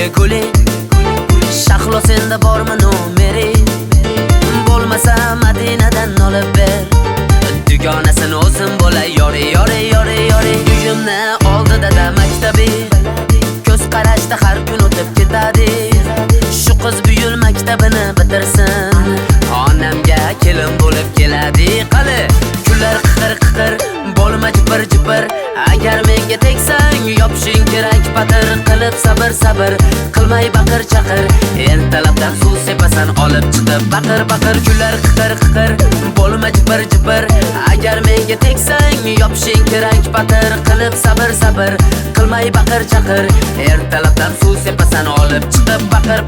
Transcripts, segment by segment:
menga guli Shahlo senda bormi nomeri Bo'lmasa Madinadan olib ber Dugonasini o'zim bo'lay yori Uyimni oldida maktabi Ko'z qarashda har kun o'tib ketadi Shu qiz bu yil maktabini bitirsin Onamga kelin bo'lib keladi qali Kunlar qiqir bo'lma jibir Agar menga tegsang yopishing kerak patir qilib sabr qilmay baqir chaqir Ertalabdan suv sepasan olib chiqib baqir Kunlar qiqir bo'lma jibir Agar menga tegsang yopishing kerak patir qilib sabr qilmay baqir chaqir Ertalabdan suv sepasan olib chiqib baqir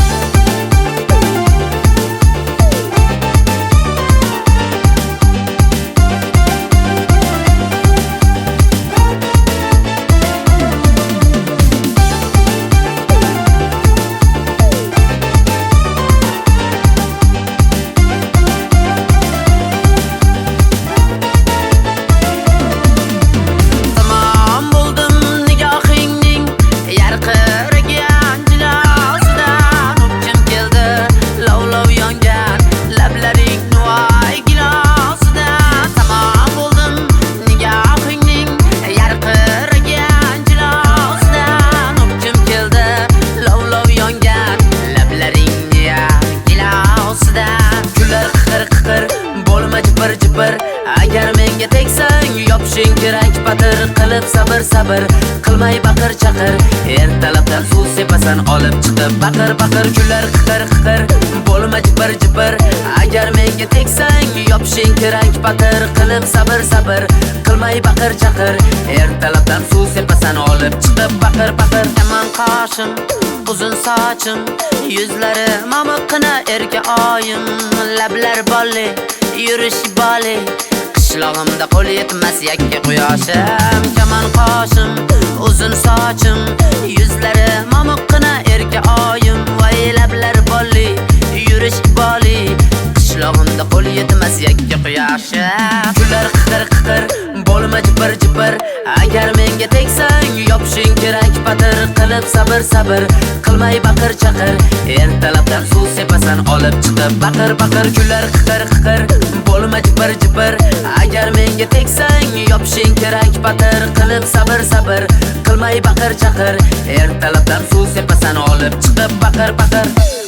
jibir Agar menga tegsang yopishing kerak patir qilib sabr qilmay baqir chaqir Ertalabdan suv sepasan olib chiqib baqir Kunlar qiqir bo'lma jibir Agar menga tegsang yopishing kerak patir qilib sabr qilmay baqir chaqir Ertalabdan suv sepasan olib chiqib baqir Yaman qoshim uzun sochim yuzlari mamiqqina erka oyim lablar bolli yurish boli Qishlog'imda qo'l yetmas yakka quyoshim Kaman qoshim uzun sochim yuzlari mamiqqina erka oyim Voy lablar bolli yurish boli Qishlog'imda qo'l yetmas yakka quyoshim Kunlar qiqir bo'lma jibir Agar menga tegsang yopishing kerak patir qilib sabr qilmay baqir chaqir Ertalabdan suv sepasan olib chiqib baqir Kunlar qiqir bo'lma jibir Agar menga tegsang yopishing kerak patir qilib sabr qilmay baqir chaqir Ertalabdan suv sepasan olib chiqib baqir